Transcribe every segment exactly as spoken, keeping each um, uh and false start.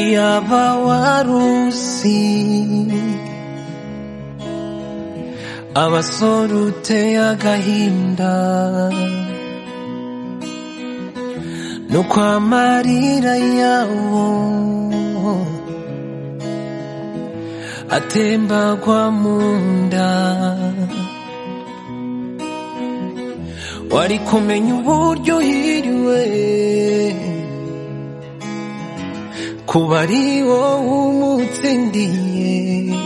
iyaba warusi abasore uteye agahinda nuko amarira yawo atembagwa munda wari kumenya uburyo hiriwe kuba ari wowe umutsindiye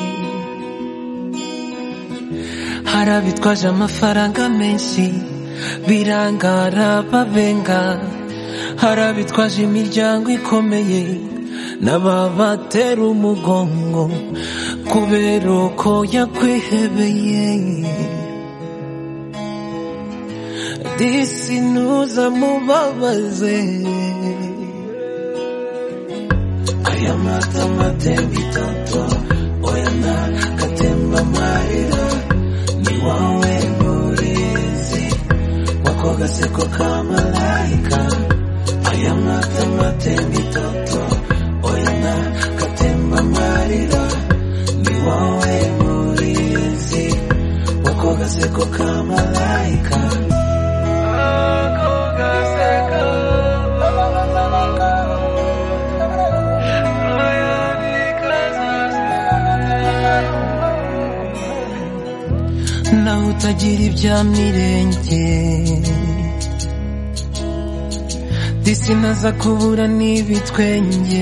hari abitwaje amafaranga menshi birangara babenga hari abitwaje imiryango ikomeye n'ababatera umugongo kubera uko yakwihebeye disi ntuzamubabaze aya mata matemba itoto oya nakatemba amarira ni wowe murizi wako gaseko ka malaika aya mata matemba itoto oya nakatemba amarira ni wowe murizi wako gaseko ka malaika naho utagira ibya mirenge disi naza kubura n'ibitwenge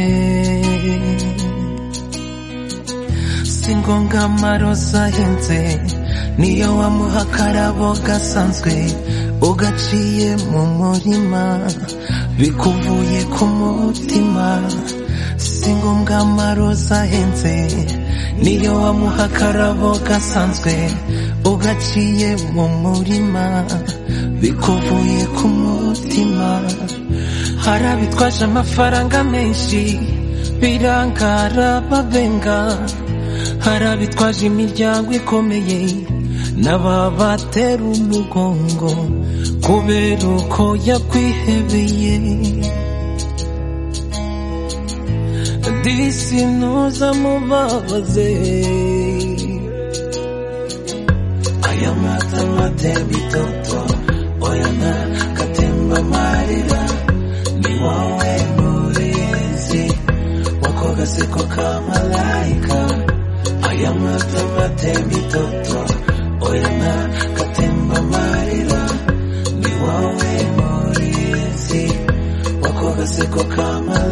singonga amaroza ahenze niyo wamuha akarabo gasanzwe ugaciye mu murima bikuvuye ku mutima singonga amaroza ahenze niyo wamuha akarabo gasanzwe ugaciye mu murima bikuvuye ku mutima hari abitwaje amafaranga menshi birangara babenga hari abitwaje imiryango ikomeye n'ababatera umugongo kubera uko yakwihebeye disi ntuzamubabaze aya mata matemba itoto oya nakatemba amarira ni wowe murizi wako gaseko ka malaika aya mata matemba itoto oya nakatemba amarira ni wowe murizi wako gaseko ka malaika